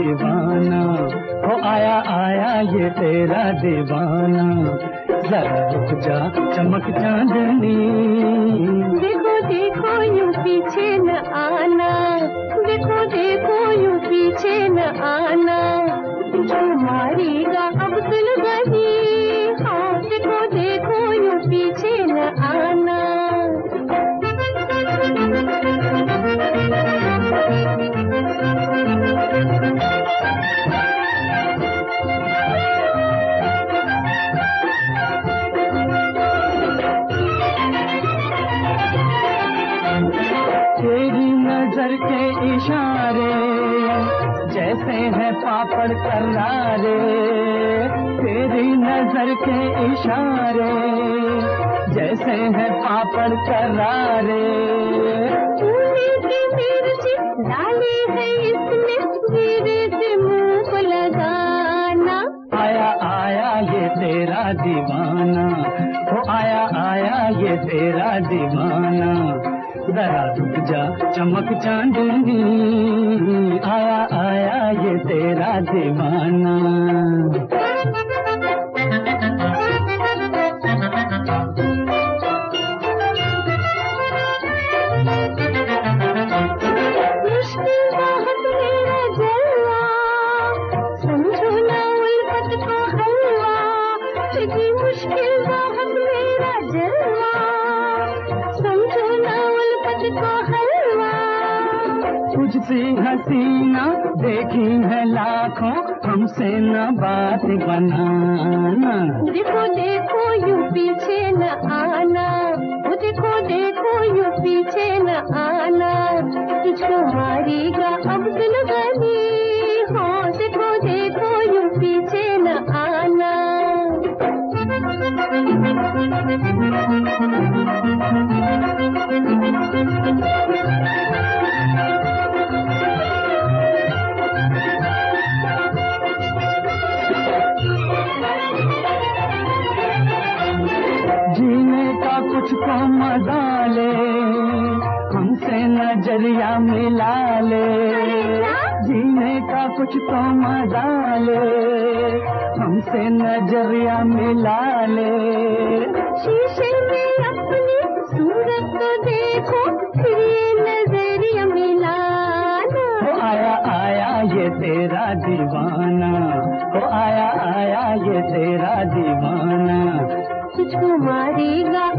दीवाना, हो आया आया ये तेरा दीवाना। जरा रुक जा चमक चांदनी, देखो देखो यूं पीछे न आना, देखो देखो यूं पीछे न आना, जो मारेगा अब सुन गई। हाँ देखो देखो यूं पीछे न आना। तेरी नजर के इशारे जैसे है पापड़ करारे, तेरी नजर के इशारे जैसे है पापड़ करारे। फूले की मिर्ची डाली है इसने, धीरे से मुंह को लगाना। आया आया ये तेरा दीवाना, हो आया आया ये तेरा दीवाना। जरा रुक जा चमक चांदनी, आया आया ये तेरा दीवाना। मुश्किल बहुत मेरा जलवा, समझो ना उल्फत को हलवा। इतनी मुश्किल बहुत मेरा जलवा, समझो ना उल्फत को हलवा। तुझसे हसीना देखी है लाखों, हमसे न बात बनाना। देखो देखो यूं पीछे न आना, वो देखो देखो यूं पीछे न आना, तुझको मारेगा अब दिलगनी। हाँ देखो देखो यूं पीछे न आना। जीने का कुछ तो मजा ले, हमसे नजरिया मिला ले। जीने का कुछ तो मजा ले, हमसे नजरिया मिला ले। शीशे में अपनी सूरत को देखो, फिर ये नजरिया मिलाना। हो आया आया ये तेरा दीवाना, हो आया आया ये तेरा दीवाना। तुझको मारेगा